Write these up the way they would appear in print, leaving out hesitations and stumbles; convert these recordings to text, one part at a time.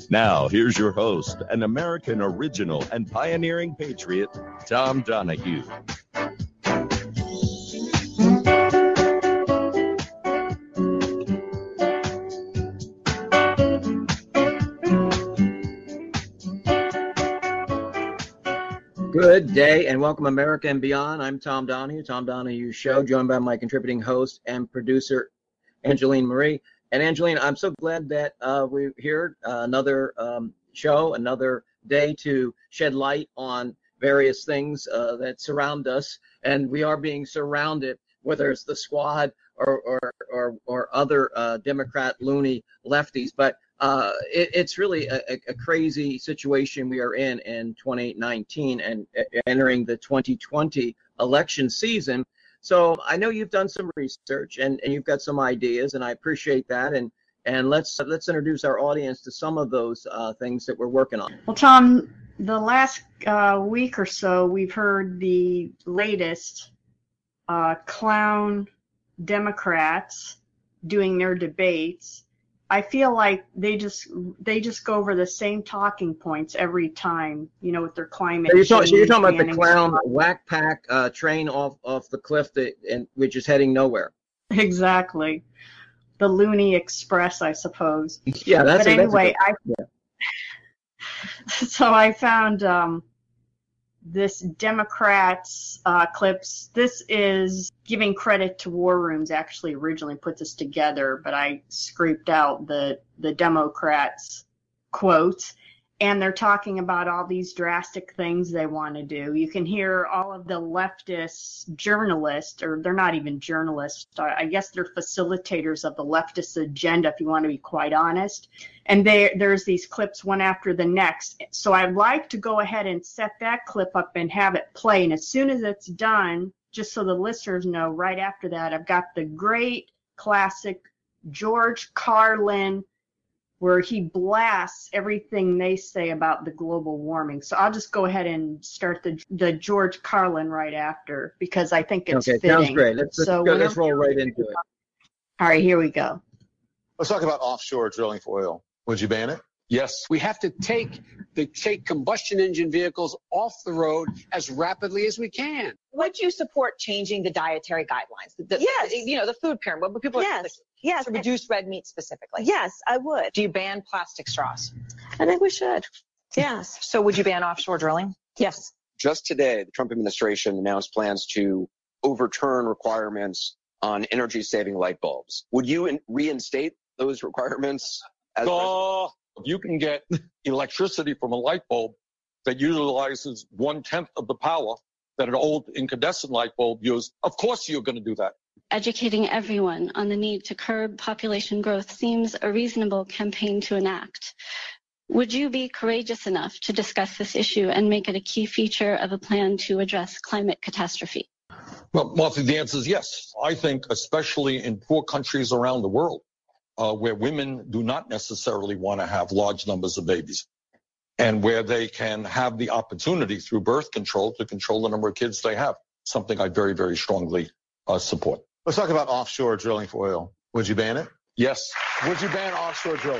Now, here's your host, an American original and pioneering patriot, Tom Donahue. Good day and welcome America and Beyond. I'm Tom Donahue, Tom Donahue Show, joined by my contributing host and producer, Angeline Marie. And Angeline, I'm so glad that we're here, another show, another day to shed light on various things that surround us. And we are being surrounded, whether it's the squad or other Democrat loony lefties. But it's really a crazy situation we are in 2019 and entering the 2020 election season. So I know you've done some research and you've got some ideas, and I appreciate that. And let's introduce our audience to some of those things that we're working on. Well, Tom, the last week or so, we've heard the latest clown Democrats doing their debates. I feel like they just go over the same talking points every time, you know, with their climate change. So you're talking about the clown whack pack train off the cliff which is heading nowhere. Exactly. The Looney Express, I suppose. Yeah, but anyway, so I found this Democrats clips. This is giving credit to War Rooms, actually originally put this together, but I scraped out the Democrats quotes, and they're talking about all these drastic things they want to do. You can hear all of the leftist journalists, or they're not even journalists, I guess they're facilitators of the leftist agenda, if you want to be quite honest. And there's these clips one after the next. So I'd like to go ahead and set that clip up and have it play. And as soon as it's done, just so the listeners know, right after that, I've got the great classic George Carlin, where he blasts everything they say about the global warming. So I'll just go ahead and start the George Carlin right after, because I think it's fitting. Sounds great. Let's roll right into it. All right, here we go. Let's talk about offshore drilling for oil. Would you ban it? Yes. We have to take combustion engine vehicles off the road as rapidly as we can. Would you support changing the dietary guidelines? Yes. You know, the food pyramid. What people yes. To reduce red meat specifically. Yes, I would. Do you ban plastic straws? I think we should. Yes. So would you ban offshore drilling? Yes. Just today, the Trump administration announced plans to overturn requirements on energy-saving light bulbs. Would you reinstate those requirements? You can get electricity from a light bulb that utilizes 1/10 of the power that an old incandescent light bulb used. Of course you're going to do that. Educating everyone on the need to curb population growth seems a reasonable campaign to enact. Would you be courageous enough to discuss this issue and make it a key feature of a plan to address climate catastrophe? Well, Martha, the answer is yes. I think especially in poor countries around the world, where women do not necessarily want to have large numbers of babies, and where they can have the opportunity through birth control to control the number of kids they have, something I very, very strongly support. Let's talk about offshore drilling for oil. Would you ban it? Yes. Would you ban offshore drilling?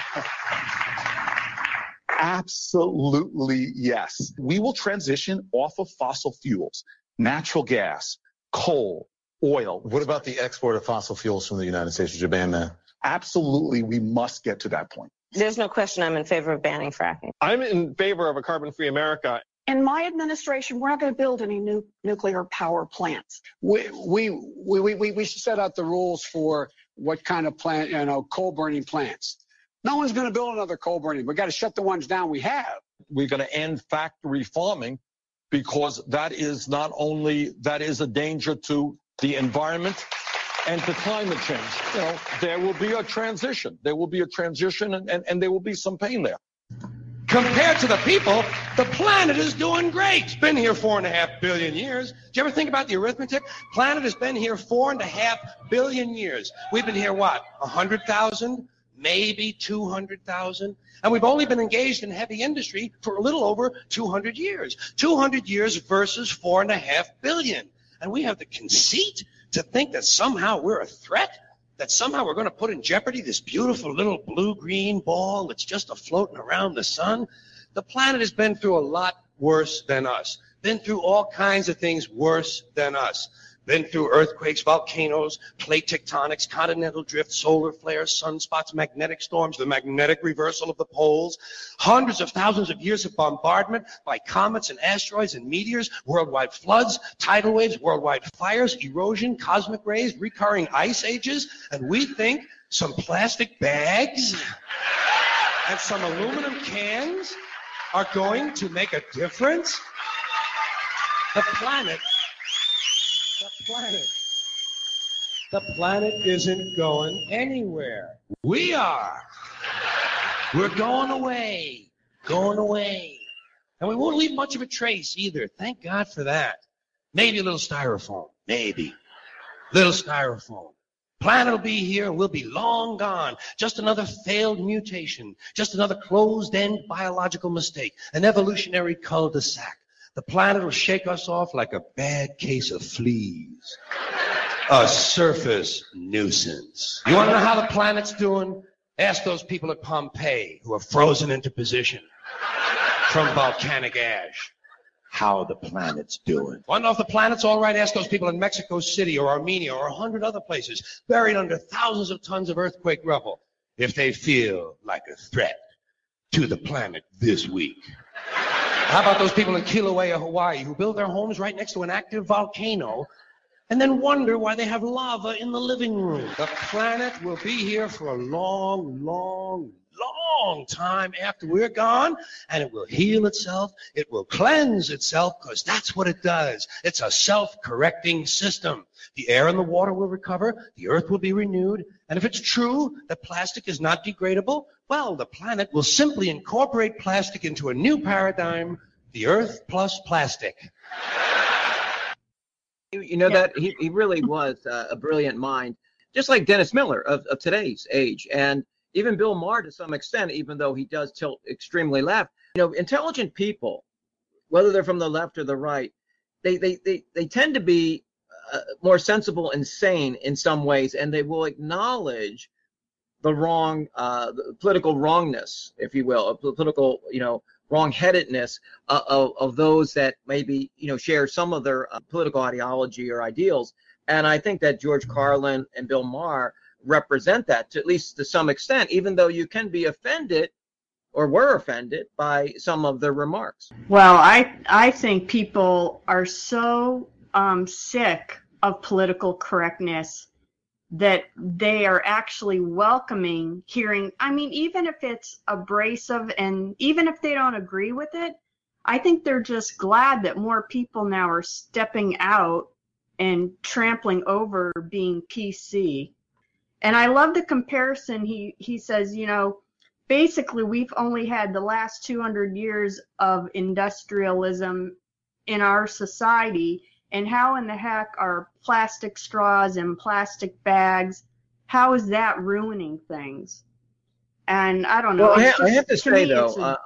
Absolutely yes. We will transition off of fossil fuels, natural gas, coal, oil. What about the export of fossil fuels from the United States? Would you ban that? Absolutely, we must get to that point. There's no question I'm in favor of banning fracking. I'm in favor of a carbon-free America. In my administration, we're not going to build any new nuclear power plants. We should set out the rules for what kind of plant, coal burning plants. No one's going to build another coal burning. We've got to shut the ones down we have. We're going to end factory farming, because that is a danger to the environment and to climate change. There will be a transition. There will be a transition, and there will be some pain there. Compared to the people, the planet is doing great. It's been here 4.5 billion years. Do you ever think about the arithmetic? Planet has been here 4.5 billion years. We've been here, 100,000? Maybe 200,000? And we've only been engaged in heavy industry for a little over 200 years. 200 years versus 4.5 billion. And we have the conceit to think that somehow we're a threat? that somehow we're going to put in jeopardy this beautiful little blue-green ball that's just a-floating around the sun? The planet has been through a lot worse than us, been through all kinds of things worse than us. Been through earthquakes, volcanoes, plate tectonics, continental drift, solar flares, sunspots, magnetic storms, the magnetic reversal of the poles, hundreds of thousands of years of bombardment by comets and asteroids and meteors, worldwide floods, tidal waves, worldwide fires, erosion, cosmic rays, recurring ice ages, and we think some plastic bags and some aluminum cans are going to make a difference? The planet isn't going anywhere. We are. We're going away. And we won't leave much of a trace either. Thank God for that. Maybe a little styrofoam. Maybe. Little styrofoam. Planet will be here and we'll be long gone. Just another failed mutation. Just another closed-end biological mistake. An evolutionary cul-de-sac. The planet will shake us off like a bad case of fleas. A surface nuisance. You want to know how the planet's doing? Ask those people at Pompeii who are frozen into position from volcanic ash how the planet's doing. Want to know if the planet's all right? Ask those people in Mexico City or Armenia or 100 other places buried under thousands of tons of earthquake rubble if they feel like a threat to the planet this week. How about those people in Kilauea, Hawaii, who build their homes right next to an active volcano and then wonder why they have lava in the living room? The planet will be here for a long, long, long time after we're gone, and it will heal itself. It will cleanse itself, because that's what it does. It's a self-correcting system. The air and the water will recover. The earth will be renewed. And if it's true that plastic is not degradable, well, the planet will simply incorporate plastic into a new paradigm, the earth plus plastic. You know, that he really was a brilliant mind, just like Dennis Miller of today's age, and even Bill Maher to some extent, even though he does tilt extremely left. You know, intelligent people, whether they're from the left or the right, they tend to be more sensible and sane in some ways, and they will acknowledge the wrong, the political wrongness, if you will, political, wrong-headedness of those that maybe, share some of their political ideology or ideals. And I think that George Carlin and Bill Maher represent that, at least to some extent, even though you can be offended or were offended by some of their remarks. Well, I think people are so sick of political correctness that they are actually welcoming hearing, even if it's abrasive and even if they don't agree with it, I think they're just glad that more people now are stepping out and trampling over being PC. And I love the comparison. He says, basically we've only had the last 200 years of industrialism in our society, and how in the heck are plastic straws and plastic bags, how is that ruining things? And I don't know. Well, I have to say though,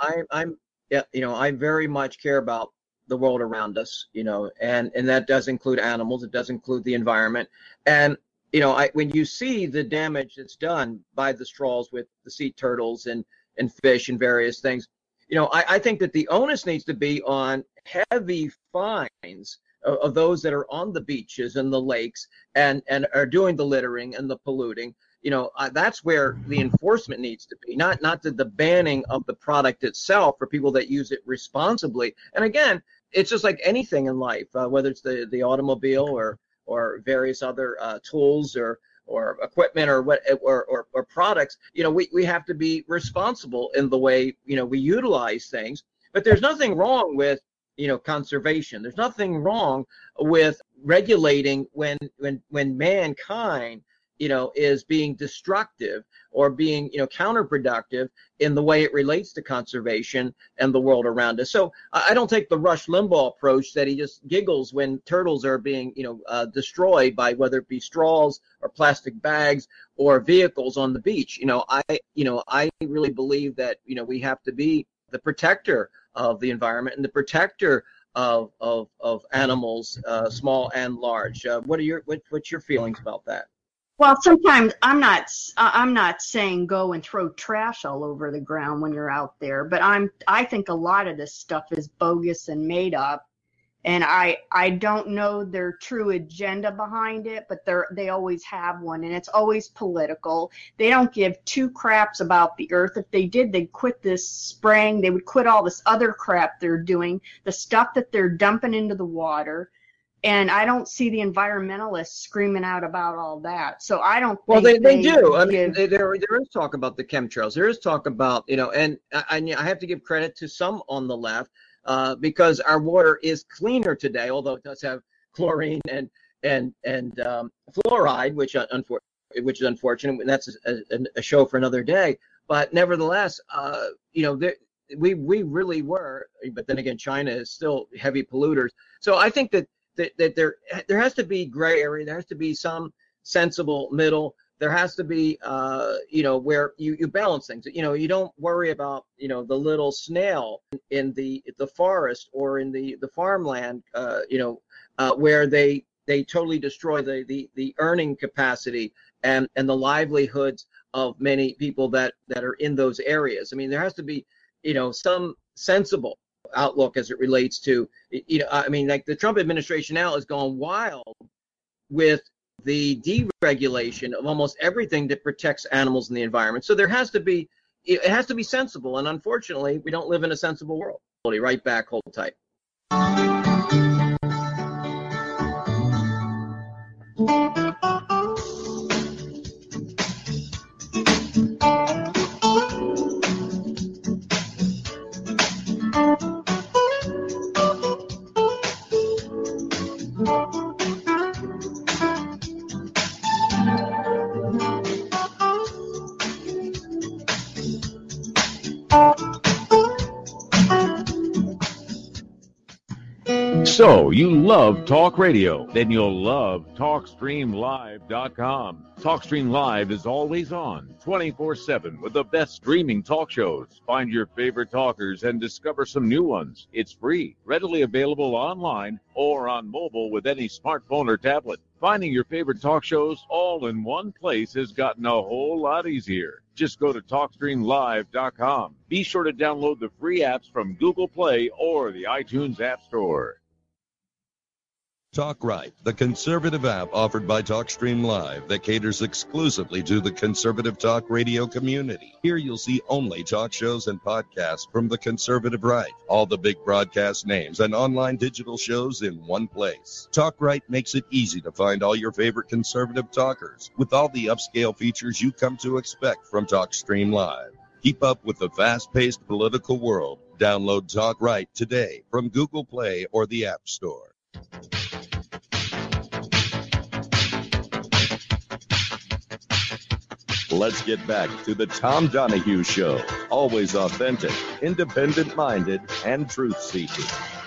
I very much care about the world around us, and that does include animals. It does include the environment. And, when you see the damage that's done by the straws with the sea turtles and fish and various things, I think that the onus needs to be on heavy fines of those that are on the beaches and the lakes and are doing the littering and the polluting. That's where the enforcement needs to be, not the banning of the product itself for people that use it responsibly. And again, it's just like anything in life, whether it's the automobile or various other tools or equipment or products. We have to be responsible in the way we utilize things. But there's nothing wrong with conservation. There's nothing wrong with regulating when mankind is being destructive or being counterproductive in the way it relates to conservation and the world around us. So I don't take the Rush Limbaugh approach that he just giggles when turtles are being destroyed by whether it be straws or plastic bags or vehicles on the beach. I really believe that we have to be the protector of the environment and the protector of animals, small and large. What's your feelings about that? Well, sometimes I'm not saying go and throw trash all over the ground when you're out there, but I think a lot of this stuff is bogus and made up, and I don't know their true agenda behind it, but they always have one, and it's always political. They don't give two craps about the earth. If they did, they'd quit this spraying. They would quit all this other crap they're doing, the stuff that they're dumping into the water. And I don't see the environmentalists screaming out about all that. So I don't think well, they do. I give... mean, there is talk about the chemtrails. There is talk about, and I have to give credit to some on the left because our water is cleaner today, although it does have chlorine and fluoride, which is unfortunate. And that's a show for another day. But nevertheless, we really were. But then again, China is still heavy polluters. So I think that there has to be gray area. There has to be some sensible middle. There has to be, where you balance things. You don't worry about, the little snail in the forest or in the farmland, where they totally destroy the earning capacity and the livelihoods of many people that are in those areas. I mean, there has to be, some sensible outlook as it relates to, like the Trump administration now is going wild with the deregulation of almost everything that protects animals and the environment. So it has to be sensible. And unfortunately, we don't live in a sensible world. I'll be right back. Hold tight. So, you love talk radio? Then you'll love TalkStreamLive.com. TalkStream Live is always on, 24/7, with the best streaming talk shows. Find your favorite talkers and discover some new ones. It's free, readily available online or on mobile with any smartphone or tablet. Finding your favorite talk shows all in one place has gotten a whole lot easier. Just go to TalkStreamLive.com. Be sure to download the free apps from Google Play or the iTunes App Store. Talk Right, the conservative app offered by TalkStream Live that caters exclusively to the conservative talk radio community. Here you'll see only talk shows and podcasts from the conservative right, all the big broadcast names and online digital shows in one place. Talk Right makes it easy to find all your favorite conservative talkers with all the upscale features you come to expect from TalkStream Live. Keep up with the fast-paced political world. Download Talk Right today from Google Play or the App Store. Let's get back to the Tom Donahue Show. Always authentic, independent-minded, and truth-seeking.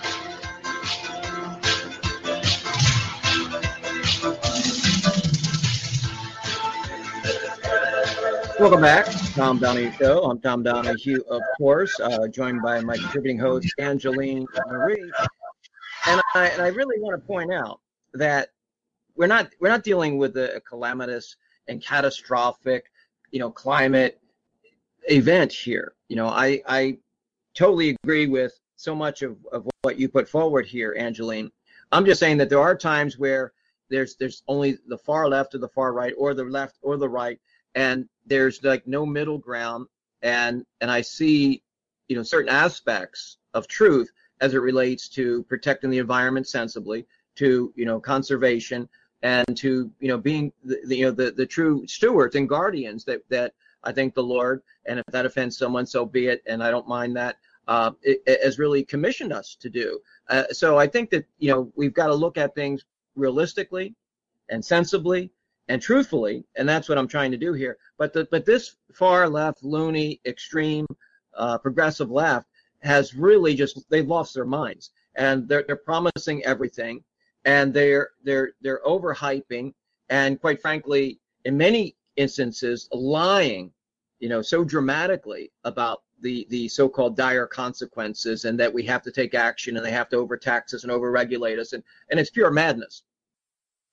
Welcome back, Tom Donahue Show. I'm Tom Donahue, of course, joined by my contributing host, Angeline Marie. And I really want to point out that we're not dealing with a calamitous and catastrophic, climate event here. I totally agree with so much of what you put forward here, Angeline. I'm just saying that there are times where there's only the far left or the far right, or the left or the right, and there's like no middle ground. And I see, certain aspects of truth as it relates to protecting the environment sensibly, to conservation, and to being the true stewards and guardians that I think the Lord, and if that offends someone, so be it, and I don't mind that, has really commissioned us to do. So I think that we've got to look at things realistically and sensibly and truthfully, and that's what I'm trying to do here. But this far left, loony, extreme, progressive left has really they've lost their minds, and they're promising everything, and they're overhyping, and quite frankly, in many instances, lying, so dramatically about the so-called dire consequences, and that we have to take action, and they have to overtax us and overregulate us, and it's pure madness.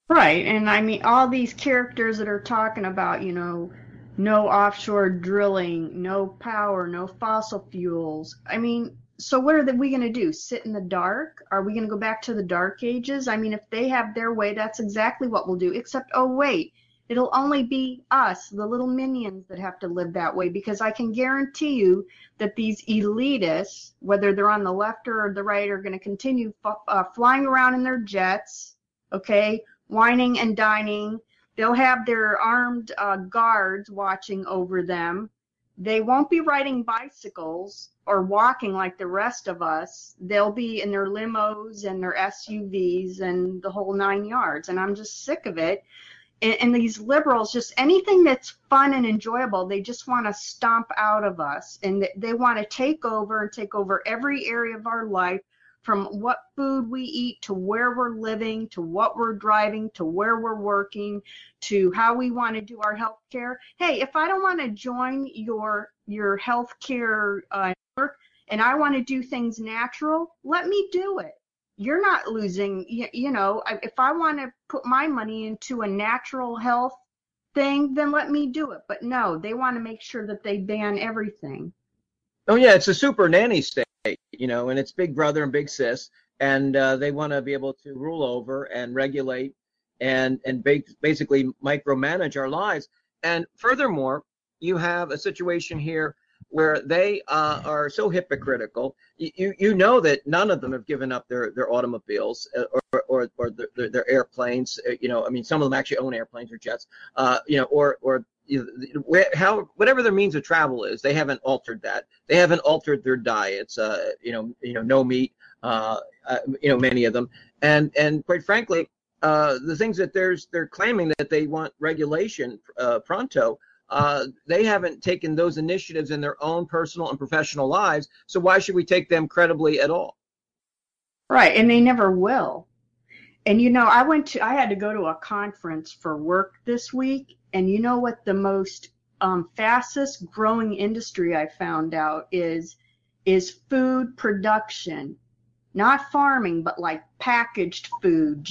Right, and I mean, all these characters that are talking about, no offshore drilling, no power, no fossil fuels. I mean, so what are we going to do? Sit in the dark? Are we going to go back to the dark ages? I mean, if they have their way, that's exactly what we'll do. Except, oh wait, it'll only be us, the little minions, that have to live that way, because I can guarantee you that these elitists, whether they're on the left or the right, are going to continue flying around in their jets, okay, whining and dining. They'll have their armed guards watching over them. They won't be riding bicycles or walking like the rest of us. They'll be in their limos and their SUVs and the whole 9 yards. And I'm just sick of it. And these liberals, just anything that's fun and enjoyable, they just want to stomp out of us. And they want to take over every area of our life, from what food we eat to where we're living to what we're driving to where we're working to how we want to do our health care. Hey, if I don't want to join your health care network and I want to do things natural, let me do it. You're not losing, if I want to put my money into a natural health thing, then let me do it. But no, they want to make sure that they ban everything. Oh yeah, it's a super nanny state, and it's big brother and big sis, and they want to be able to rule over and regulate and basically micromanage our lives. And furthermore, you have a situation here where they are so hypocritical. You know that none of them have given up their automobiles or their airplanes. I mean, some of them actually own airplanes or jets. Whatever their means of travel is, they haven't altered that. They haven't altered their diets. No meat. Many of them, and quite frankly, the things that they're claiming that they want regulation pronto. They haven't taken those initiatives in their own personal and professional lives. So why should we take them credibly at all? Right, and they never will. And I had to go to a conference for work this week, and you know what the most fastest growing industry I found out is food production. Not farming, but like packaged food,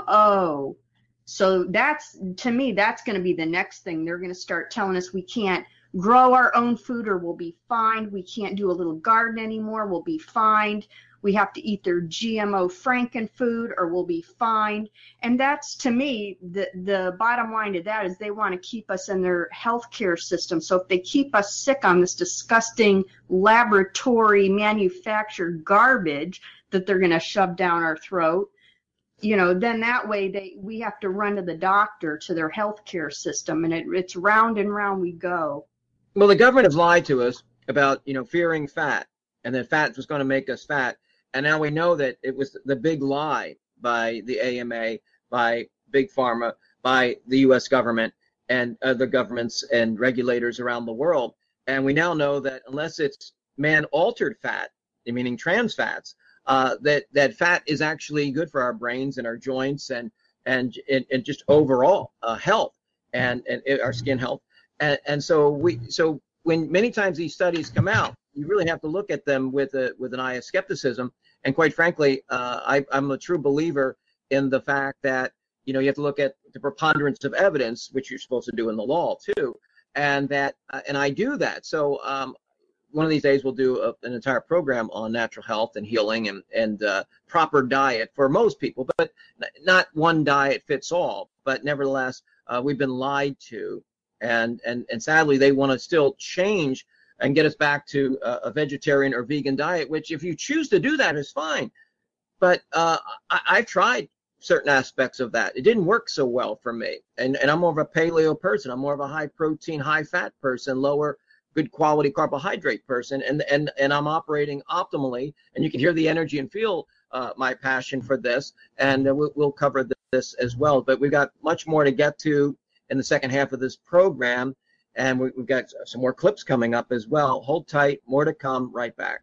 GMO. So to me, that's going to be the next thing. They're going to start telling us we can't grow our own food or we'll be fined. We can't do a little garden anymore. We'll be fined. We have to eat their GMO Frankenfood or we'll be fined. And that's, to me, the bottom line to that is they want to keep us in their healthcare system. So if they keep us sick on this disgusting laboratory manufactured garbage that they're going to shove down our throat, then that way we have to run to the doctor, to their healthcare system, and it's round and round we go. Well, the government has lied to us about, fearing fat, and that fat was going to make us fat. And now we know that it was the big lie by the AMA, by Big Pharma, by the U.S. government and other governments and regulators around the world. And we now know that unless it's man-altered fat, meaning trans fats, that fat is actually good for our brains and our joints and just overall health and our skin health. And so when many times these studies come out, you really have to look at them with an eye of skepticism. And quite frankly, I'm a true believer in the fact that you have to look at the preponderance of evidence, which you're supposed to do in the law too, and I do that. So one of these days we'll do an entire program on natural health and healing and proper diet for most people, but not one diet fits all. But nevertheless, we've been lied to, and sadly they want to still change and get us back to a vegetarian or vegan diet, which if you choose to do that is fine. But I've tried certain aspects of that. It didn't work so well for me. And I'm more of a paleo person. I'm more of a high protein, high fat person, lower good quality carbohydrate person. And I'm operating optimally. And you can hear the energy and feel my passion for this. And we'll cover this as well. But we've got much more to get to in the second half of this program. And we've got some more clips coming up as well. Hold tight, more to come, right back.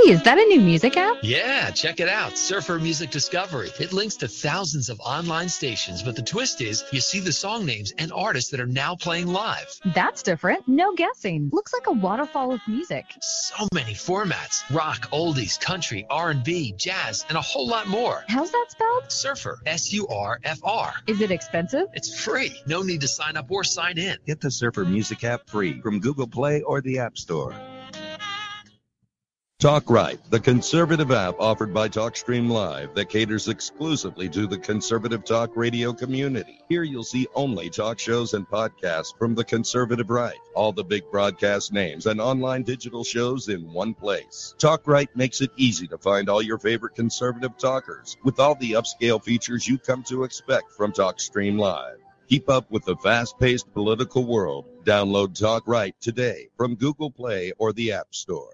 is that a new music app? Yeah, check it out. Surfer Music Discovery. It links to thousands of online stations, but the twist is you see the song names and artists that are now playing live. That's different. No guessing. Looks like a waterfall of music. So many formats. Rock, oldies, country, R&B, jazz, and a whole lot more. How's that spelled? Surfer. S-U-R-F-R. Is it expensive? It's free. No need to sign up or sign in. Get the Surfer Music app free from Google Play or the App Store. Talk Right, the conservative app offered by TalkStream Live that caters exclusively to the conservative talk radio community. Here you'll see only talk shows and podcasts from the conservative right, all the big broadcast names and online digital shows in one place. Talk Right makes it easy to find all your favorite conservative talkers with all the upscale features you come to expect from TalkStream Live. Keep up with the fast-paced political world. Download Talk Right today from Google Play or the App Store.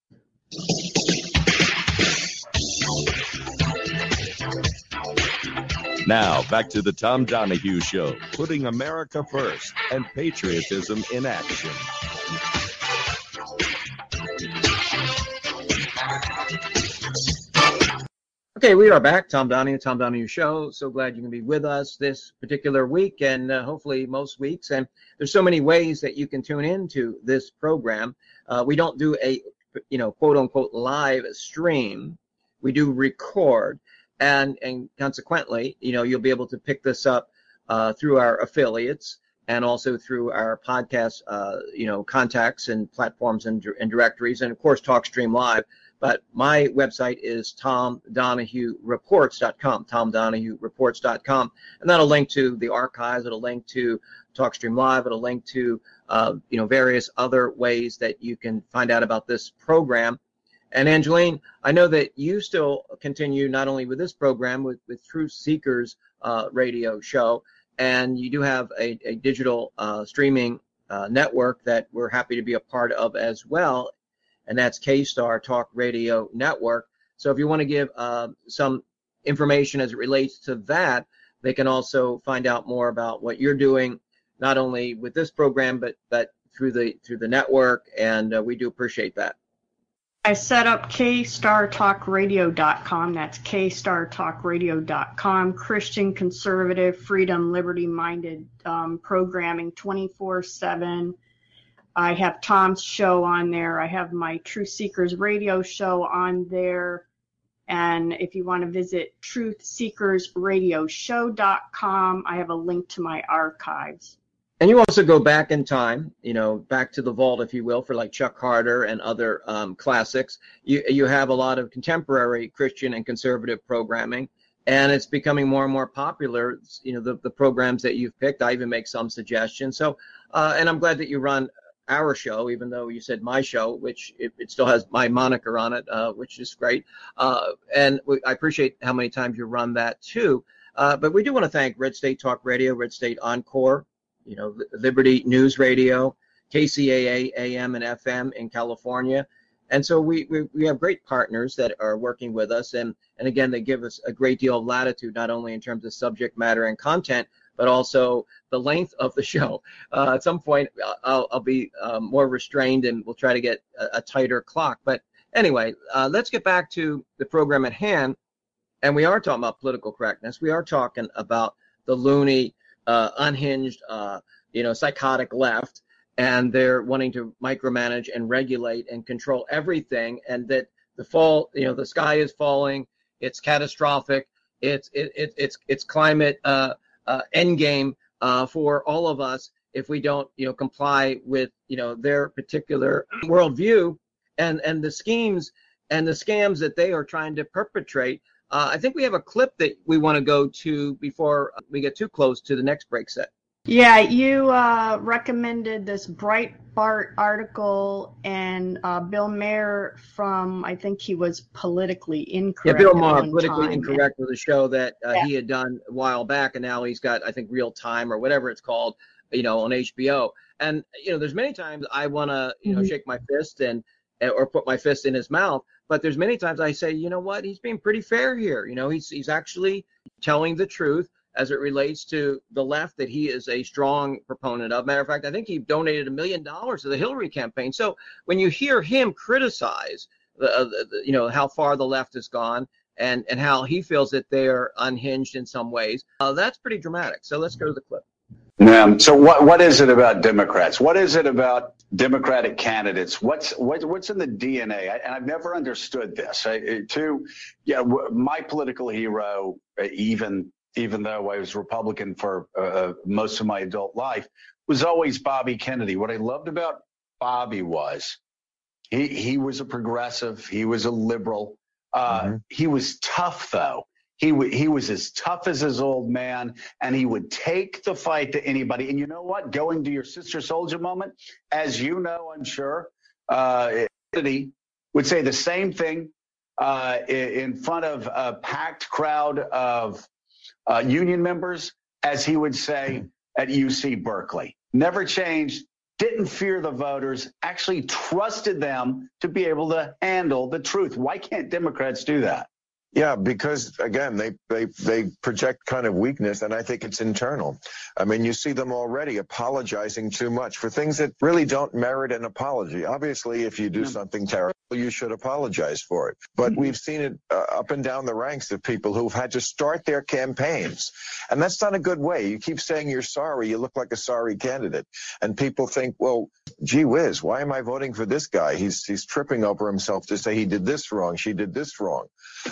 Now, back to the Tom Donahue Show, putting America first and patriotism in action. Okay, we are back. Tom Donahue Show. So glad you can be with us this particular week and hopefully most weeks. And there's so many ways that you can tune into this program. We don't do a quote unquote live stream. We do record, and consequently, you'll be able to pick this up through our affiliates and also through our podcast, contacts and platforms and directories, and of course TalkStream Live. But my website is TomDonahueReports.com, TomDonahueReports.com, and that'll link to the archives. It'll link to TalkStream Live. It'll link to various other ways that you can find out about this program. And Angeline, I know that you still continue not only with this program, with Truth Seekers radio show, and you do have a digital streaming network that we're happy to be a part of as well, and that's K-Star Talk Radio Network. So if you want to give some information as it relates to that, they can also find out more about what you're doing, not only with this program, but through the network, and we do appreciate that. I set up kstartalkradio.com. That's kstartalkradio.com. Christian, conservative, freedom, liberty-minded programming 24/7. I have Tom's show on there. I have my Truth Seekers radio show on there. And if you want to visit truthseekersradioshow.com, I have a link to my archives. And you also go back in time, back to the vault, if you will, for like Chuck Carter and other classics. You have a lot of contemporary Christian and conservative programming, and it's becoming more and more popular. The programs that you've picked, I even make some suggestions. So, and I'm glad that you run our show, even though you said my show, which it still has my moniker on it, which is great. And I appreciate how many times you run that too. But we do want to thank Red State Talk Radio, Red State Encore, Liberty News Radio, KCAA AM and FM in California. And so we have great partners that are working with us. And again, they give us a great deal of latitude, not only in terms of subject matter and content, but also the length of the show. At some point, I'll be more restrained, and we'll try to get a tighter clock. But anyway, let's get back to the program at hand. And we are talking about political correctness. We are talking about the loony, unhinged, psychotic left, and they're wanting to micromanage and regulate and control everything, and that the sky is falling. It's catastrophic. It's climate endgame for all of us if we don't comply with their particular worldview and the schemes and the scams that they are trying to perpetrate. I think we have a clip that we want to go to before we get too close to the next break set. Yeah, you recommended this Breitbart article, and Bill Maher from, I think he was Politically Incorrect. Yeah, Bill Maher, Politically Incorrect, was a show that he had done a while back, and now he's got, I think, Real Time or whatever it's called, on HBO. And, there's many times I want to, shake my fist or put my fist in his mouth. But there's many times I say, you know what, he's being pretty fair here. He's actually telling the truth as it relates to the left that he is a strong proponent of. Matter of fact, I think he donated $1 million to the Hillary campaign. So when you hear him criticize how far the left has gone and how he feels that they are unhinged in some ways. That's pretty dramatic. So let's go to the clip. So what is it about Democrats? What is it about Democratic candidates? What's in the DNA? And I've never understood this. My political hero, even though I was Republican for most of my adult life, was always Bobby Kennedy. What I loved about Bobby was he was a progressive. He was a liberal. He was tough, though. He was as tough as his old man, and he would take the fight to anybody. And you know what? Going to your sister soldier moment, as you know, I'm sure, Kennedy would say the same thing in front of a packed crowd of union members as he would say at UC Berkeley. Never changed. Didn't fear the voters, actually trusted them to be able to handle the truth. Why can't Democrats do that? Yeah, because again, they project kind of weakness, and I think it's internal. I mean, you see them already apologizing too much for things that really don't merit an apology. Obviously, if you do something terrible, you should apologize for it. But we've seen it up and down the ranks of people who've had to start their campaigns. And that's not a good way. You keep saying you're sorry, you look like a sorry candidate. And people think, well, gee whiz, why am I voting for this guy? He's tripping over himself to say he did this wrong, she did this wrong.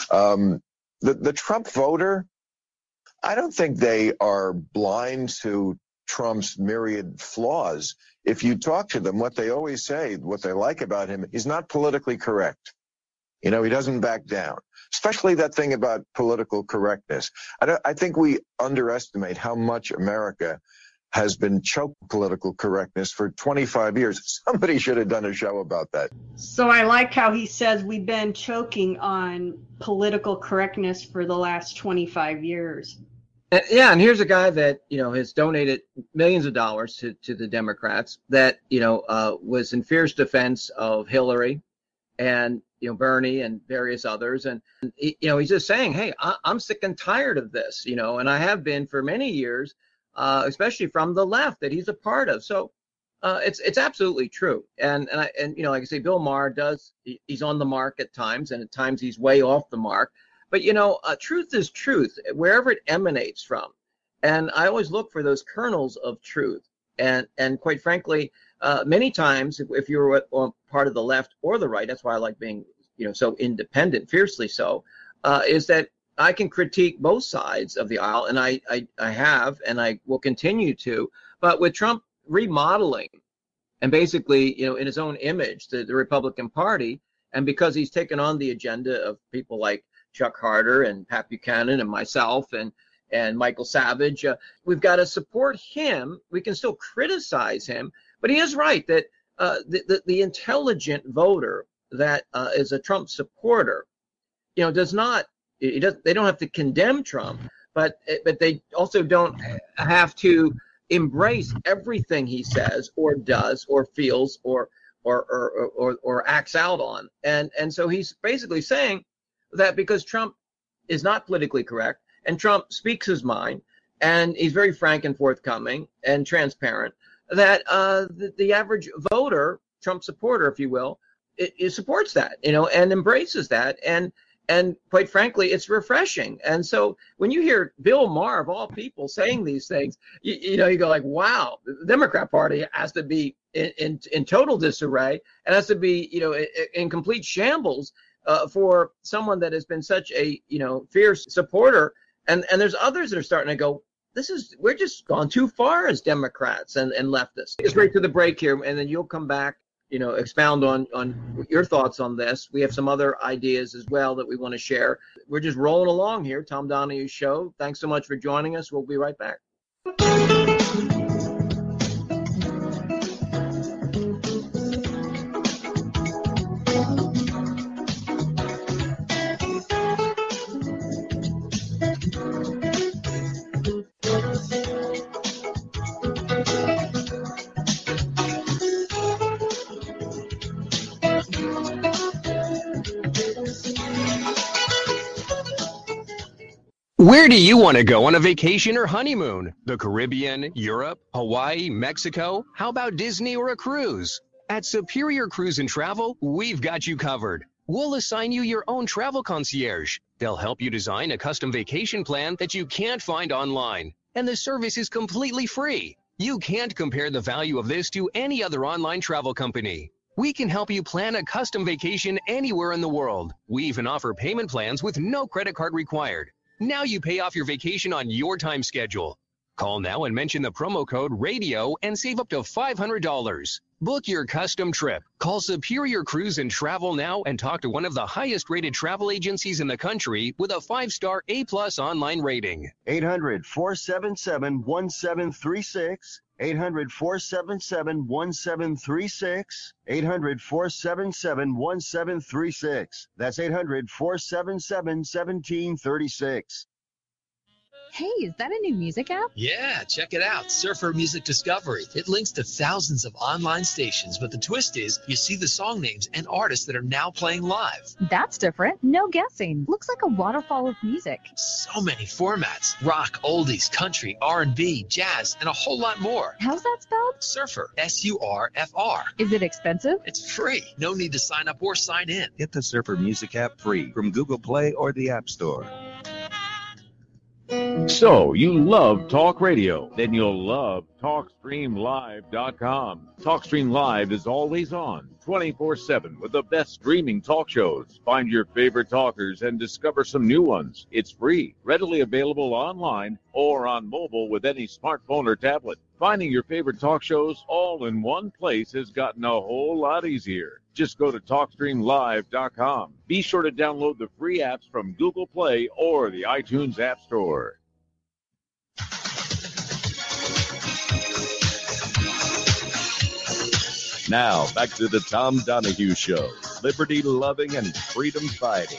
The Trump voter, I don't think they are blind to Trump's myriad flaws. If you talk to them, what they always say, what they like about him, he's not politically correct. He doesn't back down, especially that thing about political correctness. I think we underestimate how much America has been choked political correctness for 25 years. Somebody should have done a show about that. So I like how he says we've been choking on political correctness for the last 25 years. Yeah, and here's a guy that, has donated millions of dollars to the Democrats that, was in fierce defense of Hillary and, Bernie and various others. And, he's just saying, hey, I'm sick and tired of this, and I have been for many years. Especially from the left that he's a part of. So it's absolutely true. And like I say, Bill Maher he's on the mark at times, and at times he's way off the mark. But, truth is truth, wherever it emanates from. And I always look for those kernels of truth. And quite frankly, many times, if you're part of the left or the right, that's why I like being, so independent, fiercely so, is that I can critique both sides of the aisle, and I have, and I will continue to. But with Trump remodeling and basically, in his own image, the Republican Party, and because he's taken on the agenda of people like Chuck Harder and Pat Buchanan and myself and Michael Savage, we've got to support him. We can still criticize him, but he is right that the intelligent voter that is a Trump supporter, does not. They don't have to condemn Trump, but they also don't have to embrace everything he says or does or feels or acts out on. And so he's basically saying that because Trump is not politically correct and Trump speaks his mind and he's very frank and forthcoming and transparent, that the average voter, Trump supporter, if you will, it supports that, and embraces that. And quite frankly, it's refreshing. And so when you hear Bill Maher, of all people, saying these things, you go like, wow, the Democrat Party has to be in total disarray and has to be, in complete shambles for someone that has been such a, fierce supporter. And there's others that are starting to go, we're just gone too far as Democrats and leftists. It's right to the break here, and then you'll come back. Expound on your thoughts on this. We have some other ideas as well that we want to share. We're just rolling along here. Tom Donahue Show. Thanks so much for joining us. We'll be right back. Where do you want to go on a vacation or honeymoon? The Caribbean, Europe, Hawaii, Mexico? How about Disney or a cruise? At Superior Cruise and Travel, we've got you covered. We'll assign you your own travel concierge. They'll help you design a custom vacation plan that you can't find online. And the service is completely free. You can't compare the value of this to any other online travel company. We can help you plan a custom vacation anywhere in the world. We even offer payment plans with no credit card required. Now you pay off your vacation on your time schedule. Call now and mention the promo code RADIO and save up to $500. Book your custom trip. Call Superior Cruise and Travel now and talk to one of the highest rated travel agencies in the country with a 5-star A+ online rating. 800-477-1736. 800-477-1736. 800-477-1736. That's 800-477-1736. Hey, is that a new music app? Yeah, check it out. Surfer Music Discovery. It links to thousands of online stations, but the twist is you see the song names and artists that are now playing live. That's different. No guessing. Looks like a waterfall of music. So many formats. Rock, oldies, country, R&B, jazz, and a whole lot more. How's that spelled? Surfer. S-U-R-F-R. Is it expensive? It's free. No need to sign up or sign in. Get the Surfer Music app free from Google Play or the App Store. So, you love talk radio? Then you'll love TalkStreamLive.com. TalkStream Live is always on, 24/7, with the best streaming talk shows. Find your favorite talkers and discover some new ones. It's free, readily available online or on mobile with any smartphone or tablet. Finding your favorite talk shows all in one place has gotten a whole lot easier. Just go to TalkStreamLive.com. Be sure to download the free apps from Google Play or the iTunes App Store. Now, back to the Tom Donahue Show. Liberty loving and freedom fighting.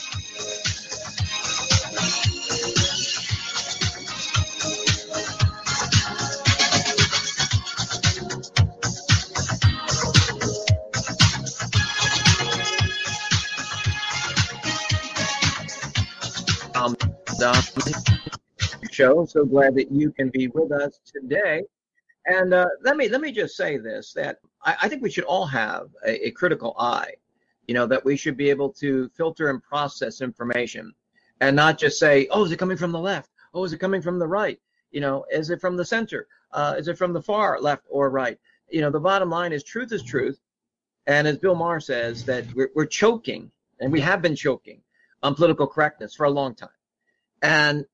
Show. So glad that you can be with us today. And let me just say this, that I think we should all have a critical eye, that we should be able to filter and process information and not just say, oh, is it coming from the left? Oh, is it coming from the right? Is it from the center? Is it from the far left or right? The bottom line is truth is truth. And as Bill Maher says, that we're choking, and we have been choking on political correctness for a long time. And,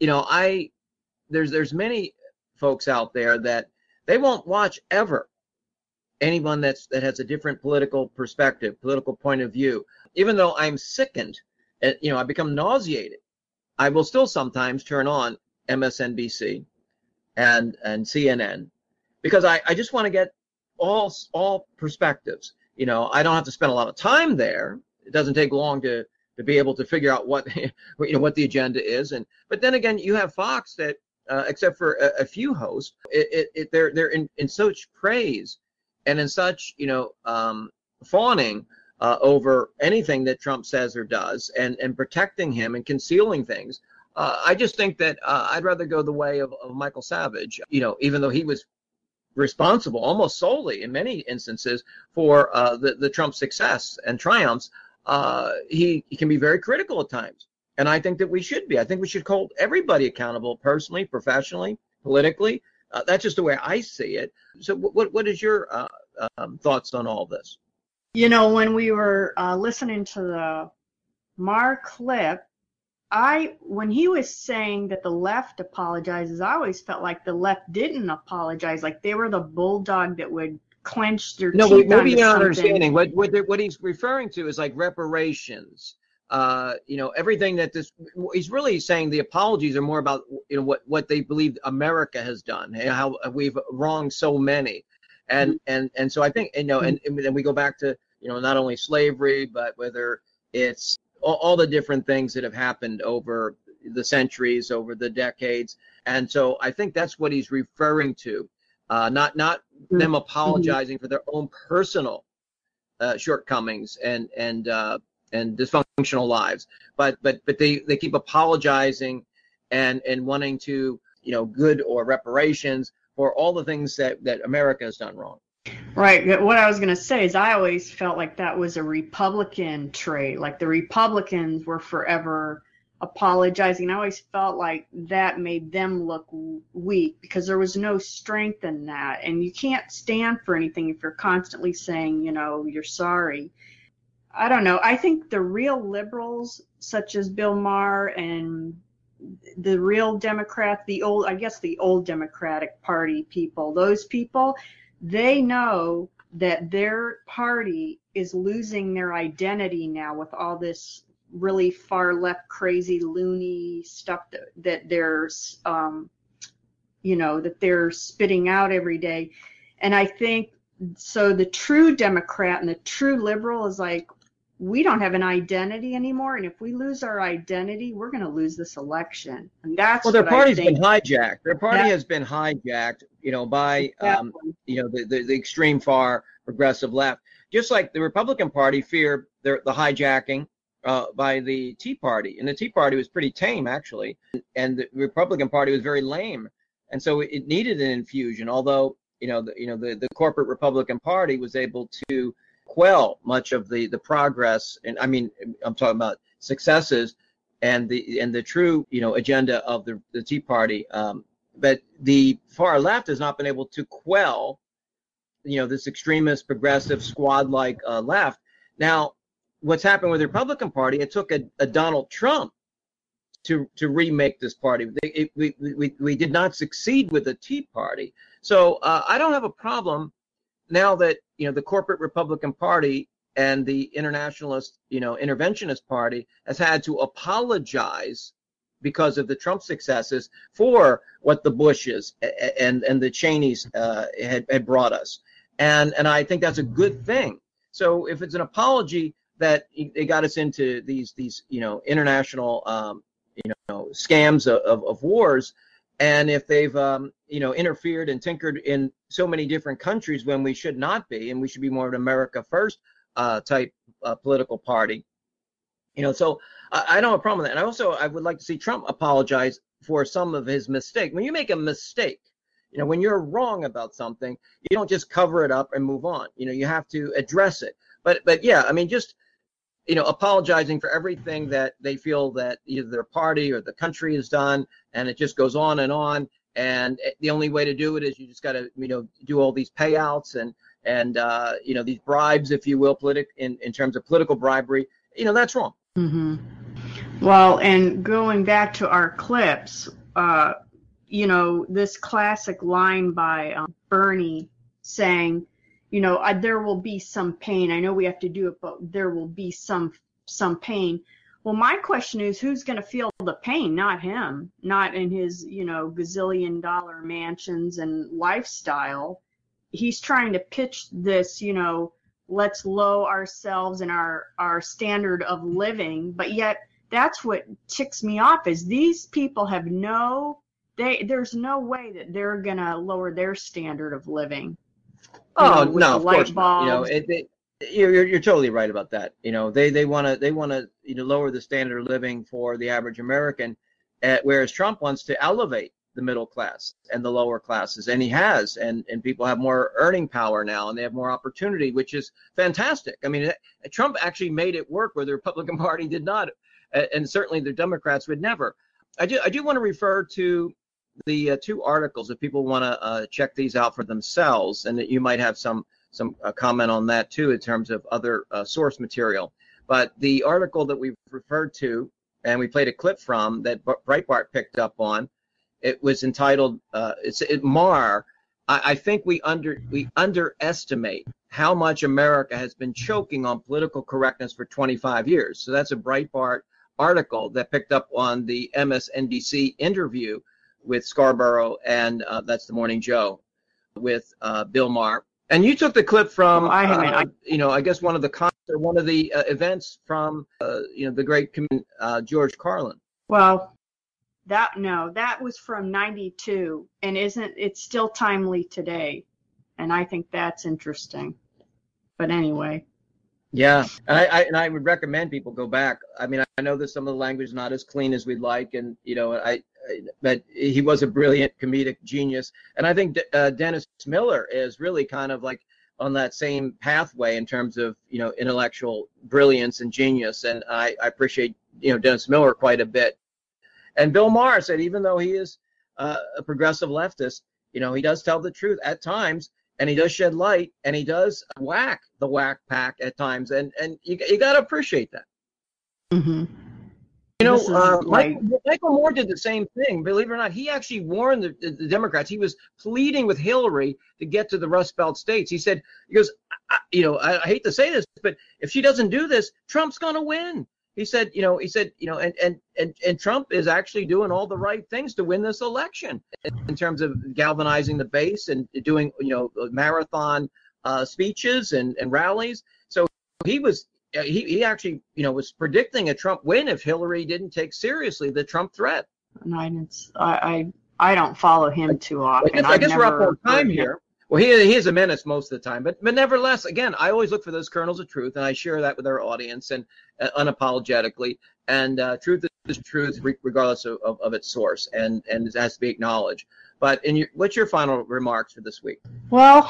there's many folks out there that they won't watch ever anyone that has a different political perspective, political point of view. Even though I'm sickened, I become nauseated, I will still sometimes turn on MSNBC and CNN because I just want to get all perspectives. I don't have to spend a lot of time there. It doesn't take long to be able to figure out what what the agenda is. But then again, you have Fox that except for a few hosts, they're in such praise and in such fawning over anything that Trump says or does, and protecting him and concealing things. I just think that I'd rather go the way of Michael Savage. Even though he was responsible almost solely in many instances for the Trump success and triumphs, he can be very critical at times. And I think that we should be. I think we should hold everybody accountable, personally, professionally, politically. That's just the way I see it. So what is your thoughts on all this? When we were listening to the Maher clip, when he was saying that the left apologizes, I always felt like the left didn't apologize, like they were the bulldog that would clench their teeth. No, maybe you're not understanding. What he's referring to is like reparations. Everything that he's really saying the apologies are more about, what they believe America has done, how we've wronged so many. And so I think, and then we go back to, not only slavery, but whether it's all the different things that have happened over the centuries, over the decades. And so I think that's what he's referring to, not them apologizing for their own personal shortcomings and dysfunctional lives, but they keep apologizing and wanting to, good or reparations for all the things that America has done wrong. Right. What I was going to say is I always felt like that was a Republican trait. Like the Republicans were forever apologizing. I always felt like that made them look weak because there was no strength in that. And you can't stand for anything if you're constantly saying, you're sorry. I don't know. I think the real liberals, such as Bill Maher and the real Democrats, the old Democratic Party people, those people, they know that their party is losing their identity now with all this really far left, crazy, loony stuff that they're, that they're spitting out every day. And I think so. The true Democrat and the true liberal is like, we don't have an identity anymore, and if we lose our identity, we're going to lose this election. And that's their party's been hijacked. Their party has been hijacked, by the extreme far progressive left. Just like the Republican Party feared the hijacking by the Tea Party, and the Tea Party was pretty tame actually, and the Republican Party was very lame, and so it needed an infusion. Although the corporate Republican Party was able to quell much of the progress, and I mean I'm talking about successes and the true agenda of the Tea Party, but the far left has not been able to quell this extremist progressive squad-like left. Now what's happened with the Republican Party, it took a Donald Trump to remake this party. We did not succeed with the Tea Party, so I don't have a problem now that the corporate Republican Party and the internationalist interventionist party has had to apologize because of the Trump successes for what the Bushes and the Cheneys had brought us, and I think that's a good thing. So if it's an apology that they got us into these international scams of wars, and if they've interfered and tinkered in so many different countries when we should not be, and we should be more of an America first type political party, so I don't have a problem with that. And I would like to see Trump apologize for some of his mistakes. When you make a mistake, when you're wrong about something, you don't just cover it up and move on. You have to address it. But yeah, I mean, just apologizing for everything that they feel that either their party or the country has done, and it just goes on. And the only way to do it is you just got to, do all these payouts and these bribes, if you will, in terms of political bribery. That's wrong. Mm-hmm. Well, and going back to our clips, this classic line by Bernie saying, there will be some pain. I know we have to do it, but there will be some pain. Well, my question is, who's going to feel the pain? Not him, not in his, gazillion-dollar mansions and lifestyle. He's trying to pitch this, let's lower ourselves and our standard of living. But yet, that's what ticks me off is these people have there's no way that they're going to lower their standard of living. Oh no, of course not. You're totally right about that. They want to lower the standard of living for the average American, whereas Trump wants to elevate the middle class and the lower classes, and he has, and people have more earning power now, and they have more opportunity, which is fantastic. I mean, Trump actually made it work where the Republican Party did not, and certainly the Democrats would never. I do want to refer to the two articles if people want to check these out for themselves, and that you might have some comment on that too in terms of other source material. But the article that we've referred to and we played a clip from that Breitbart picked up on, it was entitled Maher. I think we underestimate how much America has been choking on political correctness for 25 years. So that's a Breitbart article that picked up on the MSNBC interview with Scarborough, and that's the Morning Joe with Bill Maher. And you took the clip from, I guess one of the events from, the great George Carlin. Well, that was from '92, and it's still timely today, and I think that's interesting. But anyway. Yeah, and I would recommend people go back. I mean, I know that some of the language is not as clean as we'd like, and but he was a brilliant comedic genius, and I think Dennis Miller is really kind of like on that same pathway in terms of, intellectual brilliance and genius. And I appreciate, Dennis Miller quite a bit. And Bill Maher said, even though he is a progressive leftist, he does tell the truth at times, and he does shed light, and he does whack the whack pack at times. And you got to appreciate that. Mm-hmm. Michael Moore did the same thing. Believe it or not, he actually warned the Democrats. He was pleading with Hillary to get to the Rust Belt states. He goes, I hate to say this, but if she doesn't do this, Trump's going to win. He said, and Trump is actually doing all the right things to win this election in terms of galvanizing the base and doing, marathon speeches and rallies. So he was. He actually, was predicting a Trump win if Hillary didn't take seriously the Trump threat. And I don't follow him too often. I guess we're up on time here. Well, he is a menace most of the time, but nevertheless, again, I always look for those kernels of truth, and I share that with our audience and unapologetically. And truth is truth, regardless of its source, and it has to be acknowledged. But what's your final remarks for this week? Well,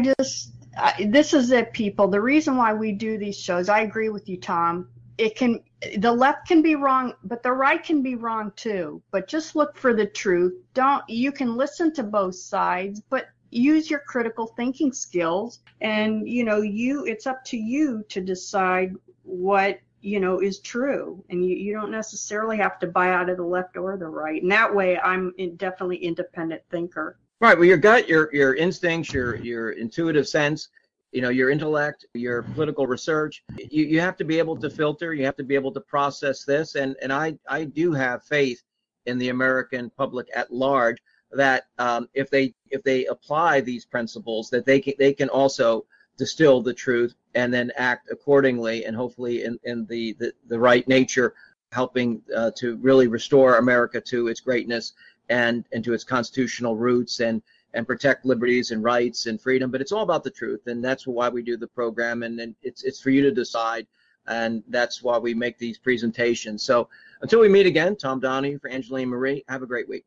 this is it, people. The reason why we do these shows, I agree with you, Tom. The left can be wrong, but the right can be wrong too. But just look for the truth. You can listen to both sides, but use your critical thinking skills. And it's up to you to decide what is true. And you don't necessarily have to buy out of the left or the right. And that way, I'm definitely independent thinker. Right. Well, your gut, your instincts, your intuitive sense, your intellect, your political research, you have to be able to filter. You have to be able to process this. And I do have faith in the American public at large that if they apply these principles, that they can also distill the truth and then act accordingly, and hopefully in the right nature, helping to really restore America to its greatness and to its constitutional roots and protect liberties and rights and freedom. But it's all about the truth, and that's why we do the program, and it's for you to decide, and that's why we make these presentations. So until we meet again, Tom Donahue for Angeline Marie, have a great week.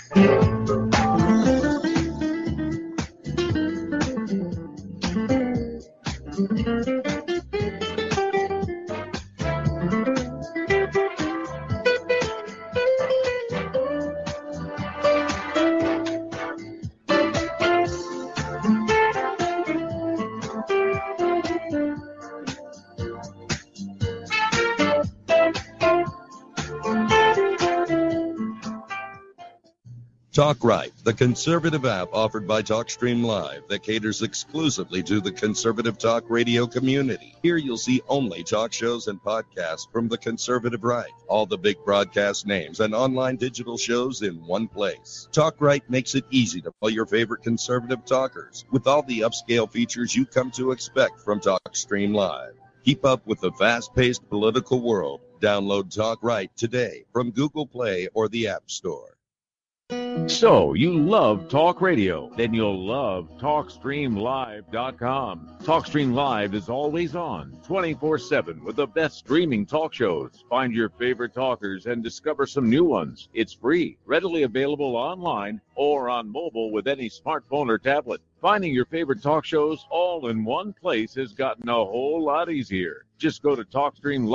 Talk Right, the conservative app offered by TalkStream Live that caters exclusively to the conservative talk radio community. Here you'll see only talk shows and podcasts from the conservative right, all the big broadcast names and online digital shows in one place. Talk Right makes it easy to follow your favorite conservative talkers with all the upscale features you come to expect from TalkStream Live. Keep up with the fast-paced political world. Download Talk Right today from Google Play or the App Store. So, you love talk radio? Then you'll love TalkStreamLive.com. TalkStream Live is always on, 24/7, with the best streaming talk shows. Find your favorite talkers and discover some new ones. It's free, readily available online or on mobile with any smartphone or tablet. Finding your favorite talk shows all in one place has gotten a whole lot easier. Just go to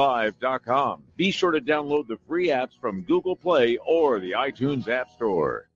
TalkStreamLive.com. Be sure to download the free apps from Google Play or the iTunes App Store.